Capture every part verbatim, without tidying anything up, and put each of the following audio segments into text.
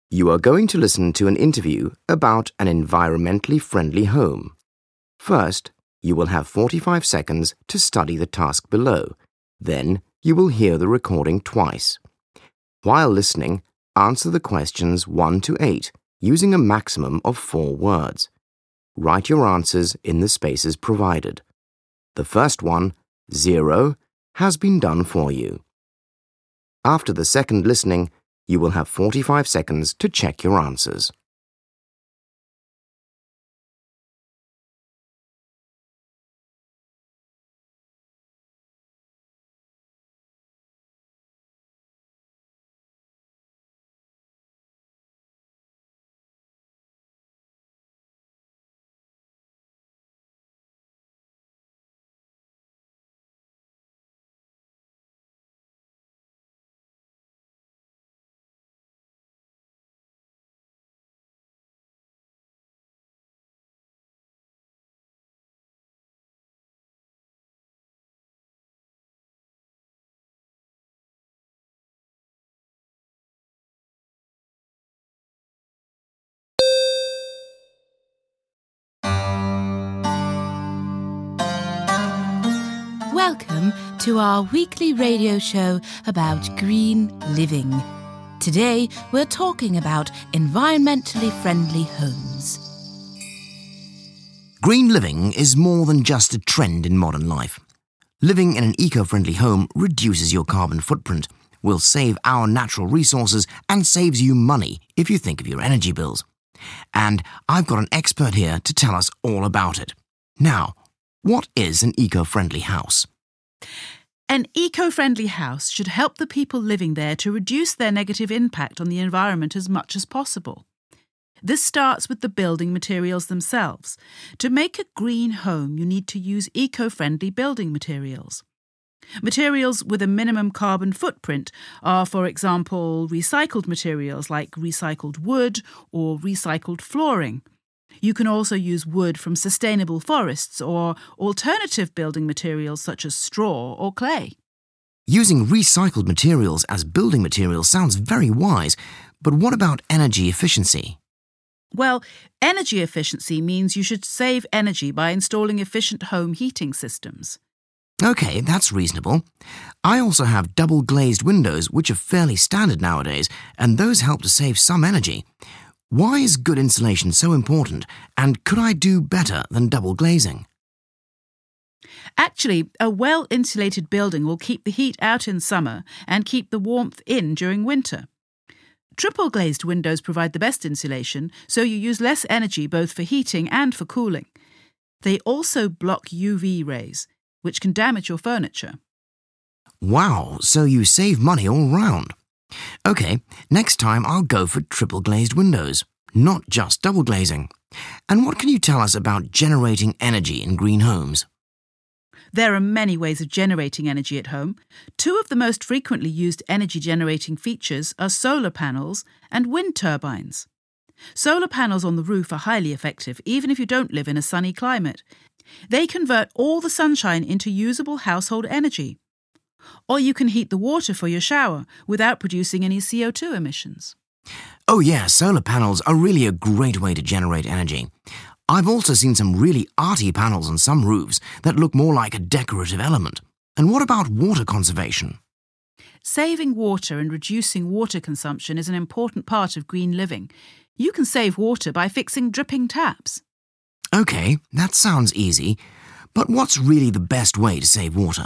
You are going to listen to an interview about an environmentally friendly home. First, you will have forty-five seconds to study the task below. Then, you will hear the recording twice. While listening, answer the questions one to eight using a maximum of four words. Write your answers in the spaces provided. The first one, zero, has been done for you. After the second listening, you will have forty-five seconds to check your answers. Welcome to our weekly radio show about green living. Today we're talking about environmentally friendly homes. Green living is more than just a trend in modern life. Living in an eco-friendly home reduces your carbon footprint, will save our natural resources, and saves you money if you think of your energy bills. And I've got an expert here to tell us all about it. Now, what is an eco-friendly house? An eco-friendly house should help the people living there to reduce their negative impact on the environment as much as possible. This starts with the building materials themselves. To make a green home, you need to use eco-friendly building materials. Materials with a minimum carbon footprint are, for example, recycled materials like recycled wood or recycled flooring. You can also use wood from sustainable forests or alternative building materials such as straw or clay. Using recycled materials as building materials sounds very wise, but what about energy efficiency? Well, energy efficiency means you should save energy by installing efficient home heating systems. Okay, that's reasonable. I also have double-glazed windows, which are fairly standard nowadays, and those help to save some energy. Why is good insulation so important, and could I do better than double glazing? Actually, a well-insulated building will keep the heat out in summer and keep the warmth in during winter. Triple-glazed windows provide the best insulation, so you use less energy both for heating and for cooling. They also block U V rays, which can damage your furniture. Wow, so you save money all round. Okay, next time I'll go for triple glazed windows, not just double glazing. And what can you tell us about generating energy in green homes? There are many ways of generating energy at home. Two of the most frequently used energy-generating features are solar panels and wind turbines. Solar panels on the roof are highly effective, even if you don't live in a sunny climate. They convert all the sunshine into usable household energy. Or you can heat the water for your shower without producing any C O two emissions. Oh yeah, solar panels are really a great way to generate energy. I've also seen some really arty panels on some roofs that look more like a decorative element. And what about water conservation? Saving water and reducing water consumption is an important part of green living. You can save water by fixing dripping taps. Okay, that sounds easy. But what's really the best way to save water?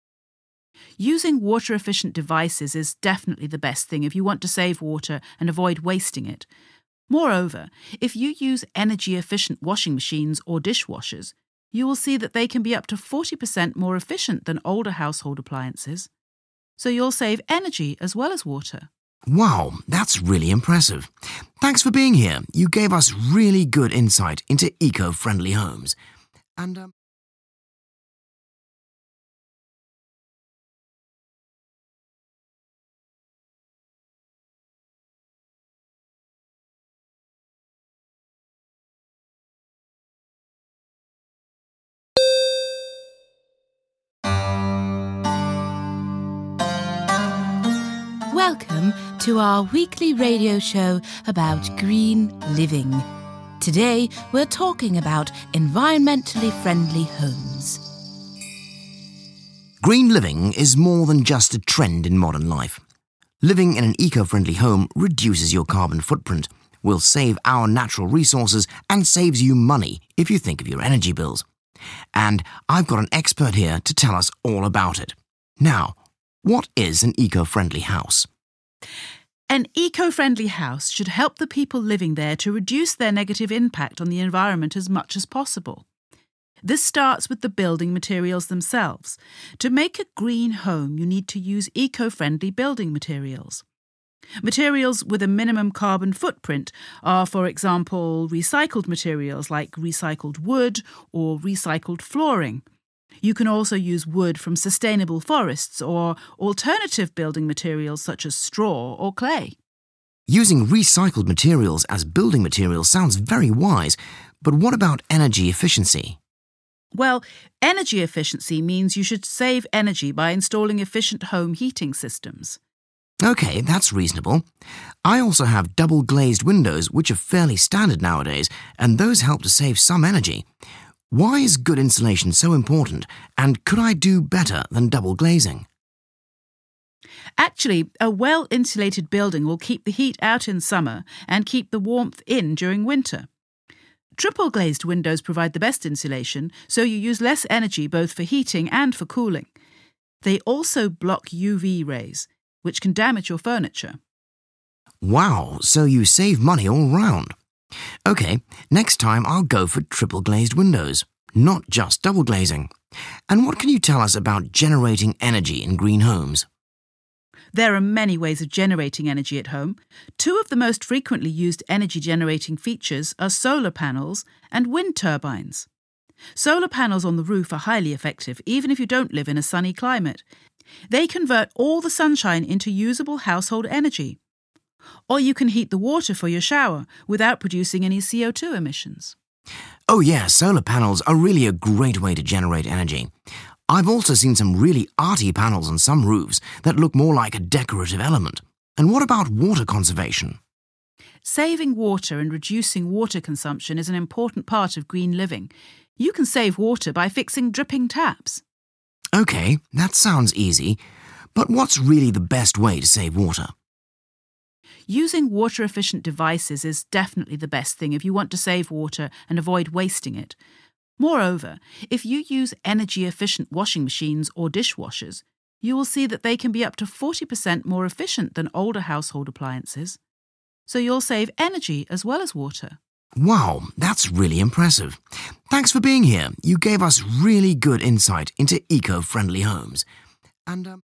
Using water-efficient devices is definitely the best thing if you want to save water and avoid wasting it. Moreover, if you use energy-efficient washing machines or dishwashers, you will see that they can be up to forty percent more efficient than older household appliances. So you'll save energy as well as water. Wow, that's really impressive. Thanks for being here. You gave us really good insight into eco-friendly homes. And, um... Welcome to our weekly radio show about green living. Today, we're talking about environmentally friendly homes. Green living is more than just a trend in modern life. Living in an eco-friendly home reduces your carbon footprint, will save our natural resources, and saves you money if you think of your energy bills. And I've got an expert here to tell us all about it. Now, what is an eco-friendly house? An eco-friendly house should help the people living there to reduce their negative impact on the environment as much as possible. This starts with the building materials themselves. To make a green home, you need to use eco-friendly building materials. Materials with a minimum carbon footprint are, for example, recycled materials like recycled wood or recycled flooring. You can also use wood from sustainable forests or alternative building materials such as straw or clay. Using recycled materials as building materials sounds very wise, but what about energy efficiency? Well, energy efficiency means you should save energy by installing efficient home heating systems. Okay, that's reasonable. I also have double-glazed windows, which are fairly standard nowadays, and those help to save some energy. Why is good insulation so important, and could I do better than double glazing? Actually, a well-insulated building will keep the heat out in summer and keep the warmth in during winter. Triple-glazed windows provide the best insulation, so you use less energy both for heating and for cooling. They also block U V rays, which can damage your furniture. Wow, so you save money all round. Okay, next time I'll go for triple-glazed windows, not just double glazing. And what can you tell us about generating energy in green homes? There are many ways of generating energy at home. Two of the most frequently used energy-generating features are solar panels and wind turbines. Solar panels on the roof are highly effective, even if you don't live in a sunny climate. They convert all the sunshine into usable household energy. Or you can heat the water for your shower without producing any C O two emissions. Oh yeah, solar panels are really a great way to generate energy. I've also seen some really arty panels on some roofs that look more like a decorative element. And what about water conservation? Saving water and reducing water consumption is an important part of green living. You can save water by fixing dripping taps. Okay, that sounds easy. But what's really the best way to save water? Using water-efficient devices is definitely the best thing if you want to save water and avoid wasting it. Moreover, if you use energy-efficient washing machines or dishwashers, you will see that they can be up to forty percent more efficient than older household appliances. So you'll save energy as well as water. Wow, that's really impressive. Thanks for being here. You gave us really good insight into eco-friendly homes. And um